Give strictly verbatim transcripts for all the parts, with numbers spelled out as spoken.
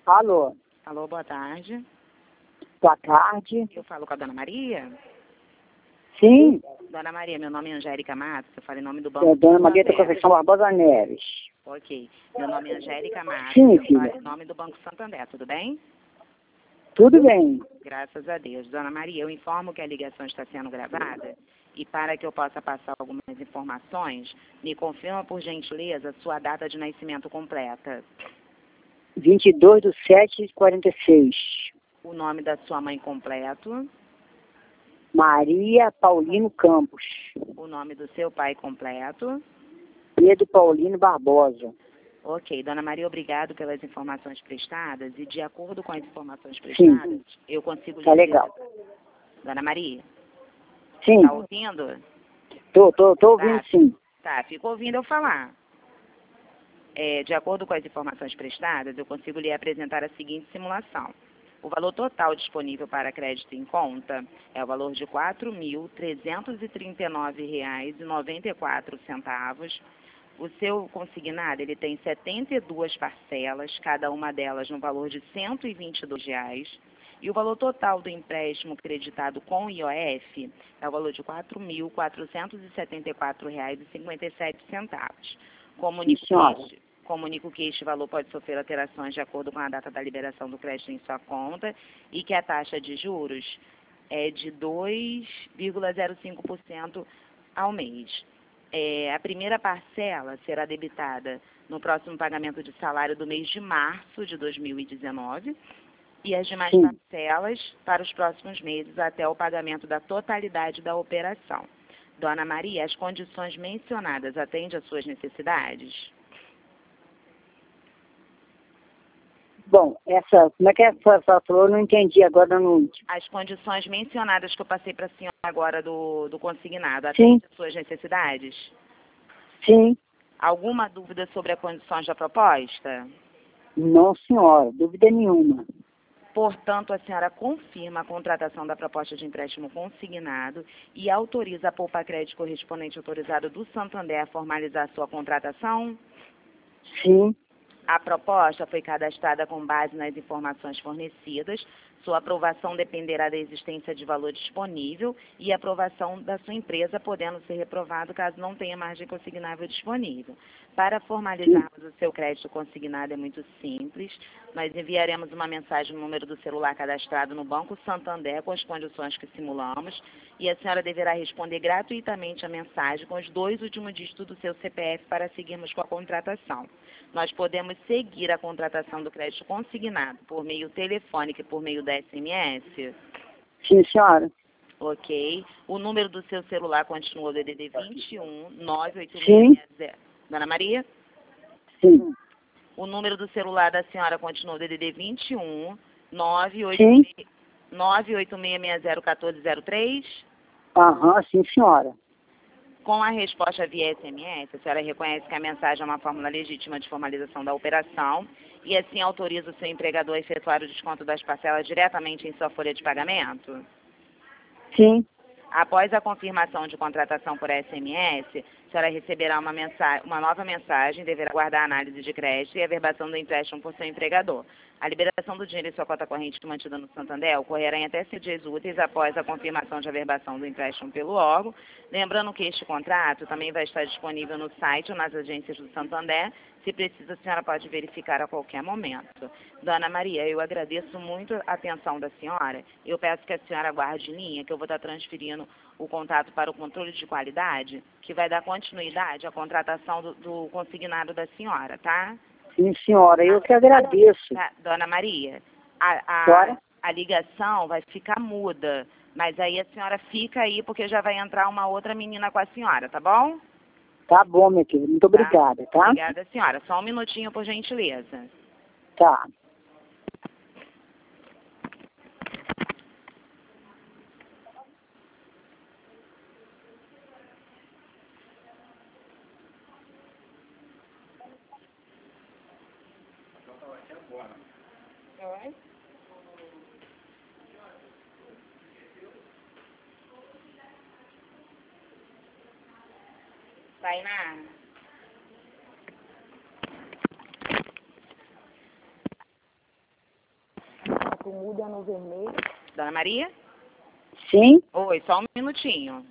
Alô, Alô, boa tarde. boa tarde. Eu falo com a Dona Maria? Sim, Dona Maria, meu nome é Angélica Matos, eu falo em nome do é Banco Dona Maria da Santander. Conceição Barbosa Neves. Ok. Meu nome é Angélica Matos, Sim, eu falo filha. em nome do Banco Santander, tudo bem? Tudo bem. Graças a Deus. Dona Maria, eu informo que a ligação está sendo gravada e para que eu possa passar algumas informações, me confirma, por gentileza, sua data de nascimento completa. vinte e dois de sete de quarenta e seis. O nome da sua mãe completo, Maria Paulino Campos. o nome do seu pai completo. Pedro Paulino Barbosa. Ok, Dona Maria, obrigado pelas informações prestadas e de acordo com as informações Sim. prestadas, eu consigo Tá lhe legal. Dona Maria, Sim, tá ouvindo? tô, tô, tô ouvindo Tá, sim. tá, fico ouvindo eu falar. É, de acordo com as informações prestadas, eu consigo lhe apresentar a seguinte simulação. O valor total disponível para crédito em conta é o valor de quatro mil trezentos e trinta e nove reais e noventa e quatro centavos. O seu consignado, ele tem setenta e duas parcelas, cada uma delas no valor de cento e vinte e dois reais. E o valor total do empréstimo creditado com I O F é o valor de quatro mil quatrocentos e setenta e quatro reais e cinquenta e sete centavos. Comunico Sim, senhora. que este, comunico que este valor pode sofrer alterações de acordo com a data da liberação do crédito em sua conta e que a taxa de juros é de dois vírgula zero cinco por cento ao mês. É, a primeira parcela será debitada no próximo pagamento de salário do mês de março de dois mil e dezenove e as demais Sim. parcelas para os próximos meses até o pagamento da totalidade da operação. Dona Maria, as condições mencionadas atendem às suas necessidades? Bom, essa, como é que é que a senhora falou? Eu não entendi agora no... As condições mencionadas que eu passei para a senhora agora do, do consignado Sim. atendem às suas necessidades? Sim. Alguma dúvida sobre as condições da proposta? Não, senhora, dúvida nenhuma. Portanto, a senhora confirma a contratação da proposta de empréstimo consignado e autoriza a Poupa Crédito correspondente autorizado do Santander a formalizar sua contratação? Sim, A proposta foi cadastrada com base nas informações fornecidas. Sua aprovação dependerá da existência de valor disponível e aprovação da sua empresa, podendo ser reprovado caso não tenha margem consignável disponível. Para formalizarmos o seu crédito consignado é muito simples. Nós enviaremos uma mensagem no número do celular cadastrado no Banco Santander com as condições que simulamos e a senhora deverá responder gratuitamente a mensagem com os dois últimos dígitos do seu C P F para seguirmos com a contratação. Nós podemos seguir a contratação do crédito consignado por meio telefônico e por meio da S M S? sim, senhora. Ok. O número do seu celular continua o D D D vinte e um, nove oito seis Sim. seis zero. Dona Maria? Sim. O número do celular da senhora continua o D D D vinte e um, nove oito Sim. seis seis zero um quatro zero três? Aham, sim, senhora. Com a resposta via S M S, a senhora reconhece que a mensagem é uma fórmula legítima de formalização da operação e assim autoriza o seu empregador a efetuar o desconto das parcelas diretamente em sua folha de pagamento? Sim. Após a confirmação de contratação por S M S, a senhora receberá uma, mensa- uma nova mensagem e deverá guardar a análise de crédito e a verbação do empréstimo por seu empregador. A liberação do dinheiro em sua conta corrente mantida no Santander ocorrerá em até sete dias úteis após a confirmação de averbação do empréstimo pelo órgão. Lembrando que este contrato também vai estar disponível no site ou nas agências do Santander. Se precisa, a senhora pode verificar a qualquer momento. Dona Maria, eu agradeço muito a atenção da senhora. Eu peço que a senhora aguarde em linha, que eu vou estar transferindo o contato para o controle de qualidade, que vai dar continuidade à contratação do, do consignado da senhora, tá? Sim, senhora. Eu que agradeço. Tá, Dona Maria, a, a, Senhora? a ligação vai ficar muda, mas aí a senhora fica aí porque já vai entrar uma outra menina com a senhora, tá bom? Tá bom, minha querida. Muito obrigada, tá? Obrigada, senhora. Só um minutinho, por gentileza. Tá. Oi? Tainá? quatro muda no vermelho. Dona Maria? Sim? Oi, só um minutinho.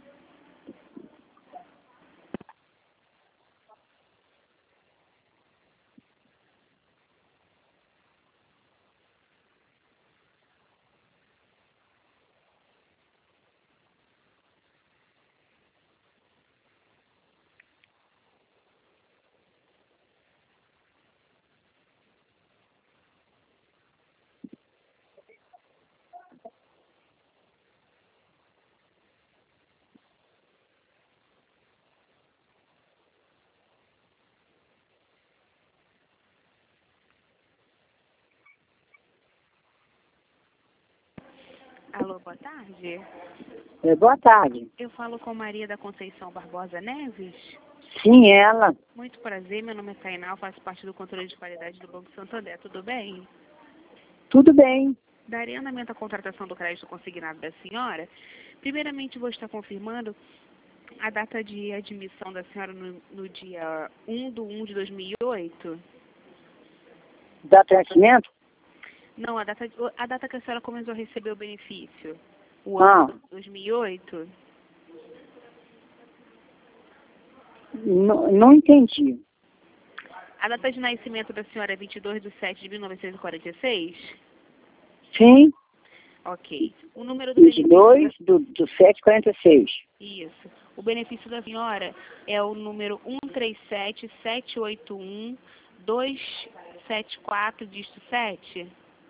Alô, boa tarde. É, boa tarde. Eu falo com Maria da Conceição Barbosa Neves. Sim, ela. Muito prazer, meu nome é Tainá, eu faço parte do controle de qualidade do Banco Santander. Tudo bem? Tudo bem. Darei andamento à contratação do crédito consignado da senhora. Primeiramente, vou estar confirmando a data de admissão da senhora no, no dia um de um de dois mil e oito. Data de nascimento? Não, a data, a data que a senhora começou a receber o benefício. O Ah. ano de dois mil e oito. Não, não entendi. A data de nascimento da senhora é vinte e dois de setembro de mil novecentos e quarenta e seis? Sim, Ok. O número do vinte e dois benefício... do, do sete quarenta e seis. Isso. O benefício da senhora é o número um três sete sete oito um dois sete quatro, dígito sete?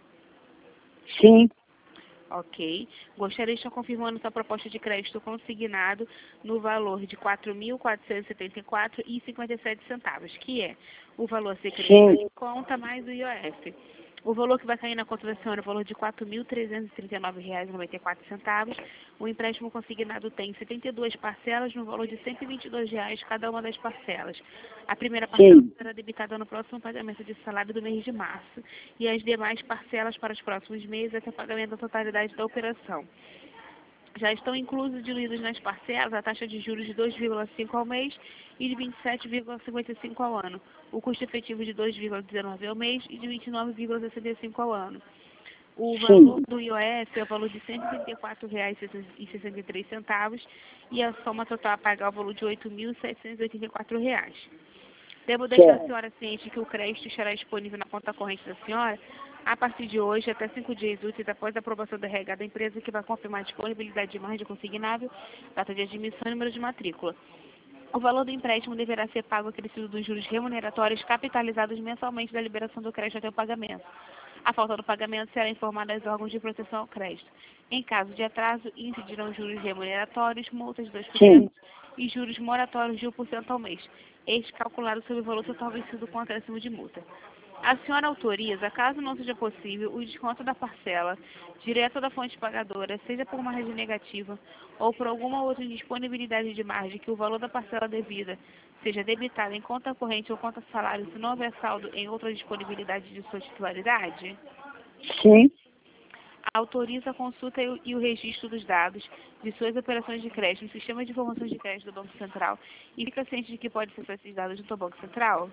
Sim, Ok. Gostaria de estar confirmando sua proposta de crédito consignado no valor de quatro mil quatrocentos e setenta e quatro reais e cinquenta e sete centavos, que é o valor a ser creditado sim, em conta mais o I O F. O valor que vai cair na conta da senhora é o valor de quatro mil trezentos e trinta e nove reais e noventa e quatro centavos. O empréstimo consignado tem setenta e duas parcelas no valor de cento e vinte e dois reais cada uma das parcelas. A primeira parcela sim, será debitada no próximo pagamento de salário do mês de março e as demais parcelas para os próximos meses até o pagamento da totalidade da operação. Já estão inclusos diluídos nas parcelas a taxa de juros de dois vírgula cinco ao mês e de vinte e sete vírgula cinquenta e cinco ao ano, o custo efetivo de dois vírgula dezenove ao mês e de vinte e nove vírgula sessenta e cinco ao ano. O valor sim, do I O F é o valor de cento e trinta e quatro reais e sessenta e três centavos e a soma total a pagar é o valor de oito mil setecentos e oitenta e quatro reais. Devo deixar a certo. senhora ciente que o crédito estará disponível na conta corrente da senhora a partir de hoje até cinco dias úteis após a aprovação da R H da empresa, que vai confirmar a disponibilidade de margem consignável, data de admissão e número de matrícula. O valor do empréstimo deverá ser pago acrescido dos juros remuneratórios capitalizados mensalmente da liberação do crédito até o pagamento. A falta do pagamento será informada aos órgãos de proteção ao crédito. Em caso de atraso, incidirão juros remuneratórios, multas de dois por cento Sim, e juros moratórios de um por cento ao mês, este calculado sobre o valor total vencido com acréscimo de multa. A senhora autoriza, caso não seja possível, o desconto da parcela direto da fonte pagadora, seja por margem negativa ou por alguma outra indisponibilidade de margem que o valor da parcela devida seja debitado em conta corrente ou conta salário se não houver saldo em outra disponibilidade de sua titularidade? sim, Autoriza a consulta e o, e o registro dos dados de suas operações de crédito no Sistema de Informações de Crédito do Banco Central e fica ciente de que pode ser esses dados junto ao Banco Central?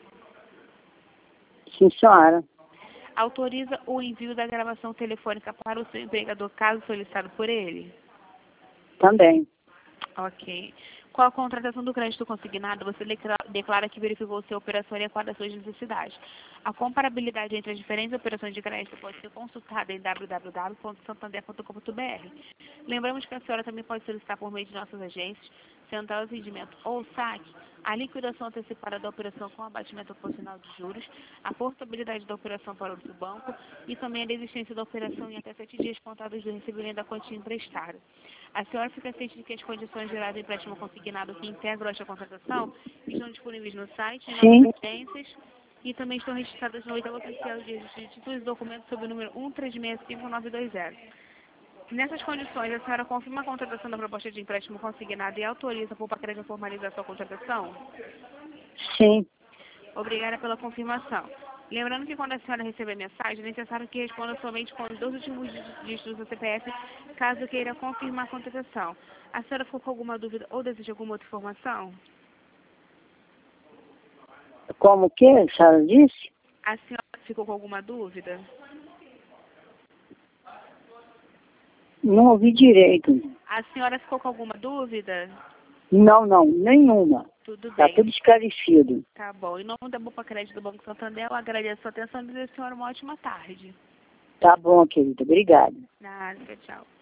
sim, senhora. Autoriza o envio da gravação telefônica para o seu empregador, caso solicitado por ele? Também. Ok. Com a contratação do crédito consignado, você declara, declara que verificou se a operação adequada às suas necessidades. A comparabilidade entre as diferentes operações de crédito pode ser consultada em w w w ponto santander ponto com ponto b r. Lembramos que a senhora também pode solicitar por meio de nossas agências, Central de Atendimento ou S A C, a liquidação antecipada da operação com abatimento proporcional de juros, a portabilidade da operação para outro banco e também a desistência da operação em até sete dias contados do recebimento da quantia emprestada. A senhora fica ciente de que as condições gerais do empréstimo consignado que integram esta contratação estão disponíveis no site, em Sim, nossas agências e também estão registradas no oitavo oficial de registro de títulos e documentos sob o número um três seis cinco nove dois zero. Nessas condições, a senhora confirma a contratação da proposta de empréstimo consignado e autoriza a Poupa-Crédito a formalizar sua contratação? sim. Obrigada pela confirmação. Lembrando que quando a senhora receber mensagem, é necessário que responda somente com os dois últimos dígitos do C P F, caso queira confirmar a contratação. A senhora ficou com alguma dúvida ou deseja alguma outra informação? Como que a senhora disse? A senhora ficou com alguma dúvida? não ouvi direito. A senhora ficou com alguma dúvida? Não, não, nenhuma. Tudo Tá bem. tudo esclarecido. Tá bom. Em nome da Bopa Crédito do Banco Santander, eu agradeço a sua atenção e desejo a senhora uma ótima tarde. Tá bom, querida. Obrigada. Nada, tchau.